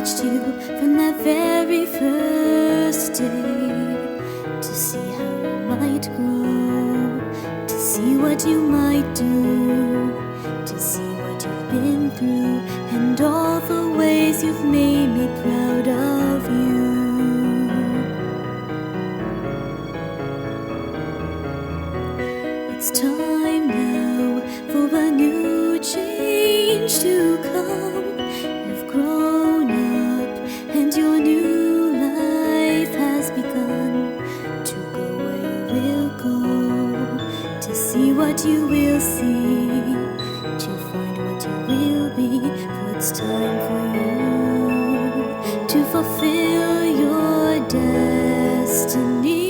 watched you from that very first day, to see how you might grow, to see what you might do, to see what you've been through, and all the ways you've made me proud of you. It's time now for a new change to come. You've grown up and your new life has begun. To go where you will go, to see what you will see, to find what you will be. For it's time for you to fulfill your destiny.